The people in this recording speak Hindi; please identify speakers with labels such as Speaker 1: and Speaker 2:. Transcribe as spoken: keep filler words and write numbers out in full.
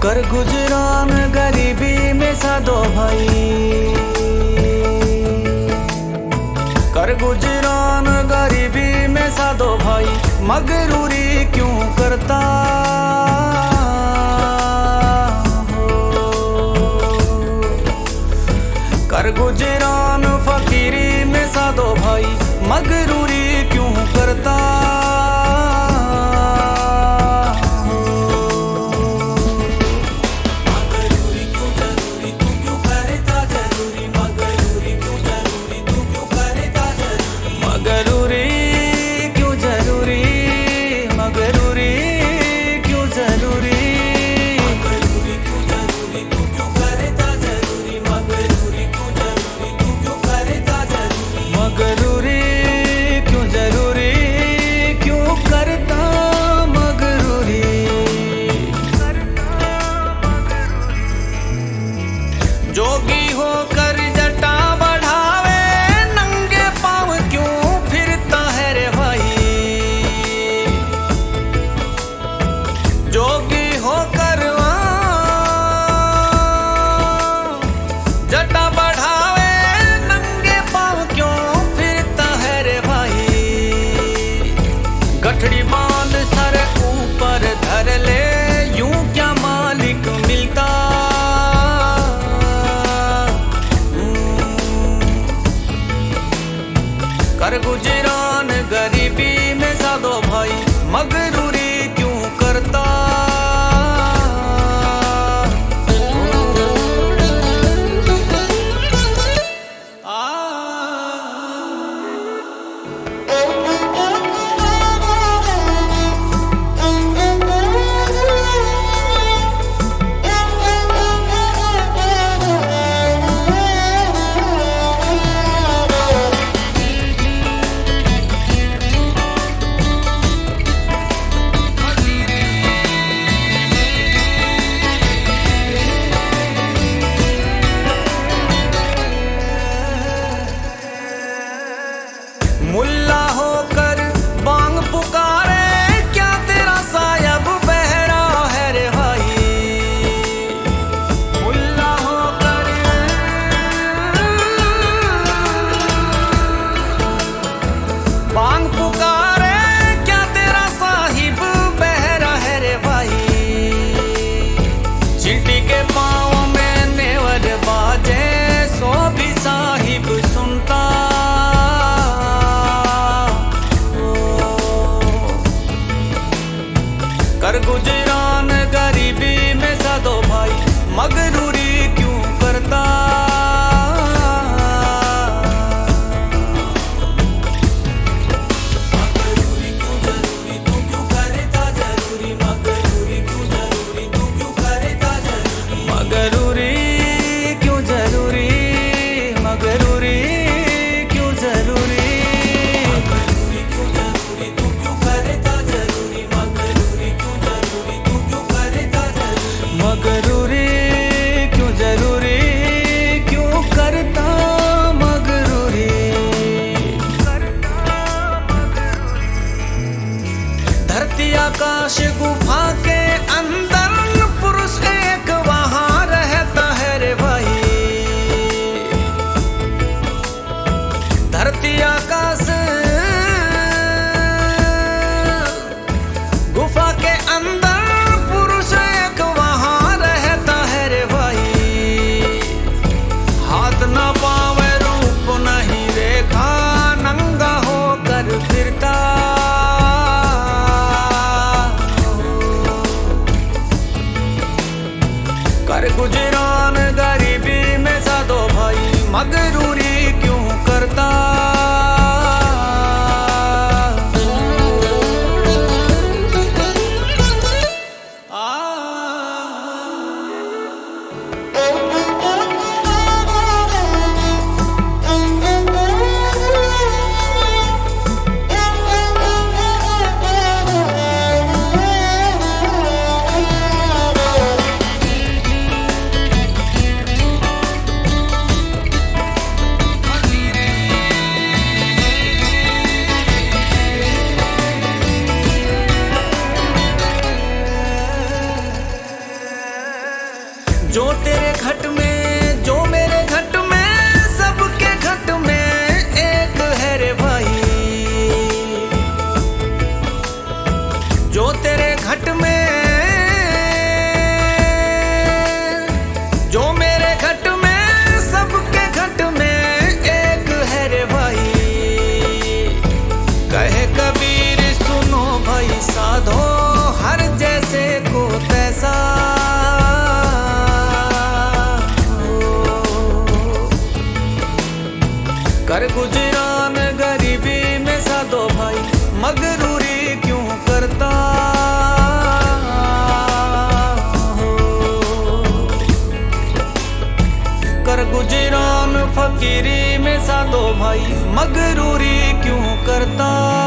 Speaker 1: कर गुजरान गरीबी में सादो भाई, कर गुजरान गरीबी में सादो भाई, मगरूरी क्यों करता हो। कर गुजरान फकीरी में सादो भाई, मगरूरी क्यों करता। जोगी होकर जटा बढ़ावे, नंगे पाँव क्यों फिरता है रे भाई। जोगी होकर जटा बढ़ावे, नंगे पाँव क्यों फिरता है रे भाई। गठड़ी बांध सर ऊपर धर ले, यूं क्या मालिक मिलता। कर गुजरान गरीबी में सादो भाई, मगरूरी क्यों करता। मुल्ला होकर बांग पुकारे, क्या तेरा सायब बहरा है रे भाई। मुल्ला होकर बांग पुकारे, क्या तेरा साहिब बहरा है रे भाई। चींटी के पाँव में नेवद बाजे, सो भी साहिब सुनता। कर गुजरान गरीबी में सादो भाई, मगरूरी क्यों करता। मगरूरी क्यों जरूरी, तू क्यों करता जरूरी। मगरूरी क्यों जरूरी, तू क्यों करता जरूरी। मगरूरी क्यों जरूरी, मगरूरी क्यों जरूरी। मगरूरी क्यों जरूरी, तू क्यों करता जरूरी। मगरूरी मगरूरी क्यों जरूरी, क्यों करता मगरूरी। धरती आकाश गुफा के अंदर, पुरुष एक वहां रहता है रे भाई। धरती आकाश गुफा के अंदर, पुरुष एक वहां रहता है रे भाई। हाथ न पावे रूप नहीं रेखा, नंगा होकर फिरता। कर गुजरान गरीबी में सादो भाई, मगरूरी क्यों करता। जो तेरे घट में जो मेरे घट में सबके घट में एक है रे भाई। जो तेरे घट में जो मेरे घट में सबके घट में एक है रे भाई। कहे कबीर सुनो भाई साधो हर जैसे को तैसा। कर गुजरान गरीबी में साधो भाई मगरूरी क्यों करता हो। कर गुजरान फकीरी में साधो भाई मगरूरी क्यों करता।